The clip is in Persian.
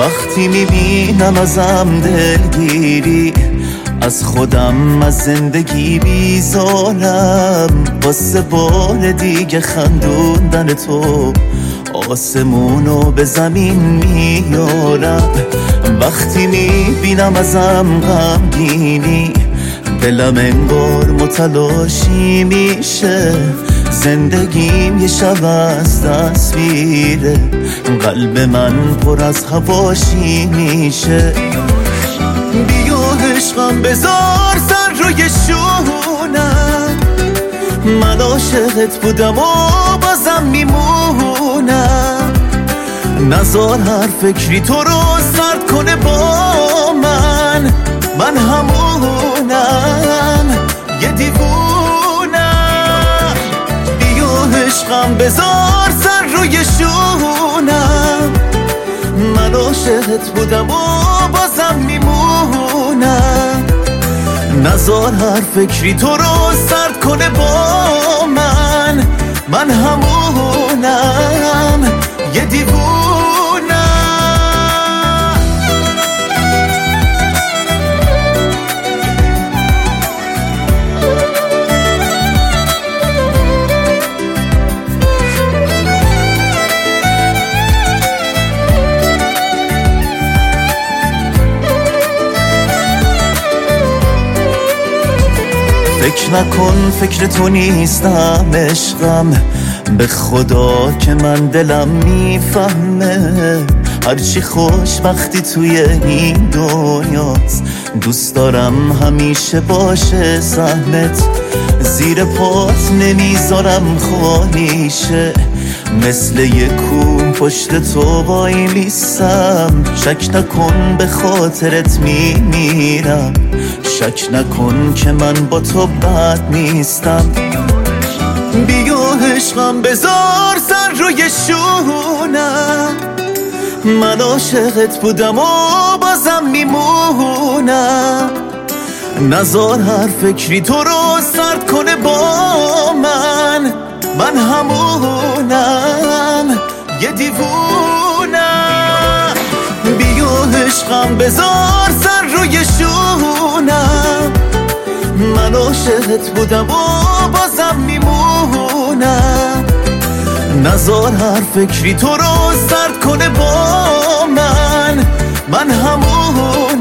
وقتی میبینم ازم دلگیری، از خودم از زندگی بیزارم، واسه بار دیگه خندوندن تو آسمونو به زمین میارم. وقتی میبینم ازم غمگینی، دلم انگار متلاشی میشه، زندگیم یه شب از دست میره، قلب من پر از هواشی میشه. بیا عشقم بذار سر روی شونم، من عاشقت بودم و بازم میمونم، نزار هر فکری تو رو سرد کنه با من، من همونم یه دیوونم. بیا عشقم بذار سر روی شونم، من عاشقت بودم و بازم میمونم، نزار هر فکری تو رو سرد کنه با من، من همونم یه دیوونم. فکر نکن فکر تو نیستم عشقم، به خدا که من دلم میفهمه، هرچی خوشبختی توی این دنیاست، دوست دارم همیشه باشه سهمت، زیر پات نمیذارم خالیشه، مثل یه کوه پشت تو وای میستم، شک نکن به خاطرت میمیرم، شک نکن که من با تو بد نیستم. بیا عشقم بذار سر روی شونم، من عاشقت بودم و بازم میمونم، نزار هر فکری تو رو سرد کنه با من، من همونم یه دیوونم. بیا عشقم بذار سر روی شونم، من عاشقت بودم و بازم میمونم، نزار هر فکری تو رو سرد کنه با من، من همون